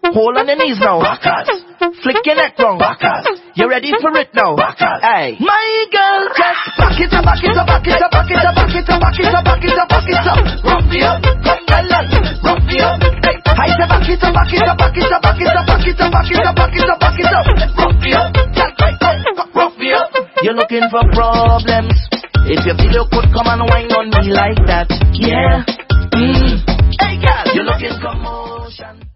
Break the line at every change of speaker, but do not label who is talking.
Hold on the knees now. Flick your neck wrong. You ready for it now? Hey, my girl, just back it up, back it up, back it up, back it up, back it up, back it up, back it up, back it up. Rock me up, come on, rock me up. Hey, I say back it up, back it up, back it up, back it up, back it up, back it up, back it up, back it up. Rock me up, rock me up. You're looking for problems. If your video could come and whine on me like that, yeah. Hey, girl, you're looking for motion.